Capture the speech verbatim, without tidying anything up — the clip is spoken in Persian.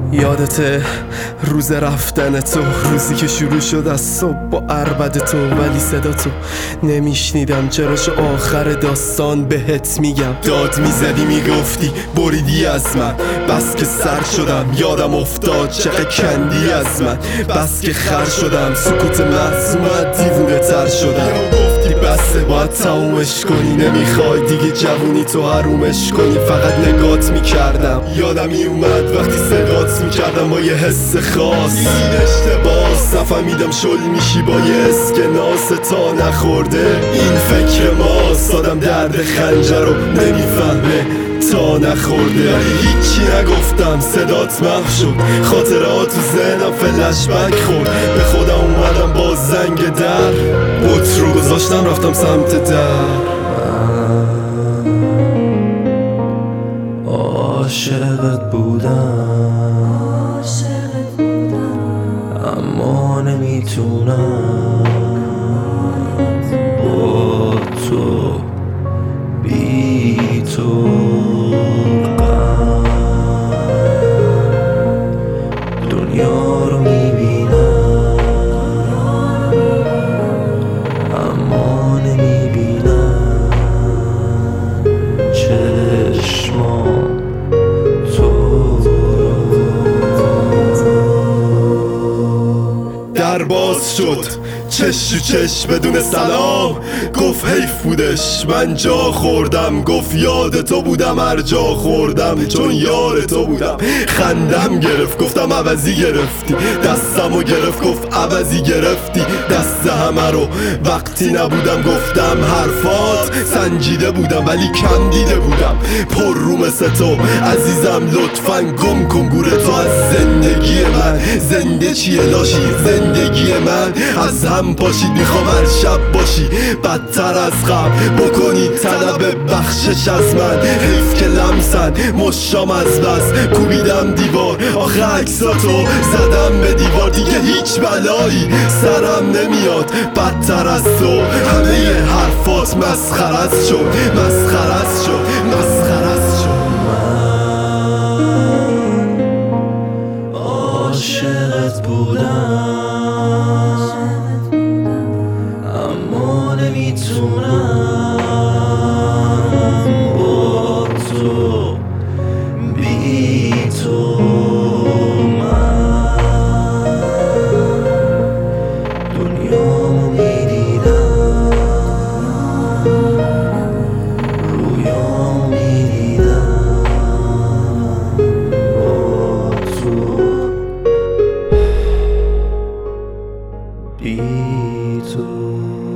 یادته روز رفتن تو، روزی که شروع شد از صبح با عربد تو، ولی صدا تو نمیشنیدم. چراش آخر داستان بهت میگم. داد میزدی میگفتی بریدی از من، بس که سر شدم یادم افتاد چقدر کندی از من. بس که خر شدم سکوت محض اومد دیوونه تر شدم. گفتی بسه باید تمومش کنی، نمیخوای دیگه جوونی تو حرومش کنی. فقط نگات میکردم یادم میومد وقتی صدات میکردم با یه حس خاص. این اشتباس نفهمیدم شل میشی با یه اسکناس تا نخورده این فکر ماست. آدم درد خنجر رو نمیفهمه تا نخورده. ولی هیچی نگفتم صدات محو شد، خاطرات تو ذهنم فلش بک خورد. به خودم اومدم با زنگ در، بوت رو گذاشتم رفتم سمت در. عاشقت بودم اما نمیتونم با تو بی تو غم دنیا رو میبینم اما نمیبینم چشمام در باز شد چش تو چش بدون سلام، گفت حیف بودش من جا خوردم. گفت یاد تو بودم هر جا خوردم چون یار تو بودم. خندم گرفت گفتم عوضی گرفتی، دستمو گرفت گفت عوضی گرفتی دست همه رو. وقتی نبودم گفتم حرفات سنجیده بودم ولی کم دیده بودم. پر رو مثل تو عزیزم لطفاً گم کن گوره تو از زندگی من. زنده چیه لاشی زندگی من، از هم پاشید میخوام هر شب باشی بدتر از غم بکنی طلب بخشش از من. حیف که لمسن مشام از بس کوبیدم دیوار، آخه عکساتو زدم به دیوار. دیگه هیچ بلایی سرم نمیاد بدتر از تو. همه حرفات مسخرت شد مسخرت شد مسخرت شد. من عاشقت بودم اما نمیتونم با تو بی تو من دنیامو میدیدم رویامو میدیدم با تو بی تو.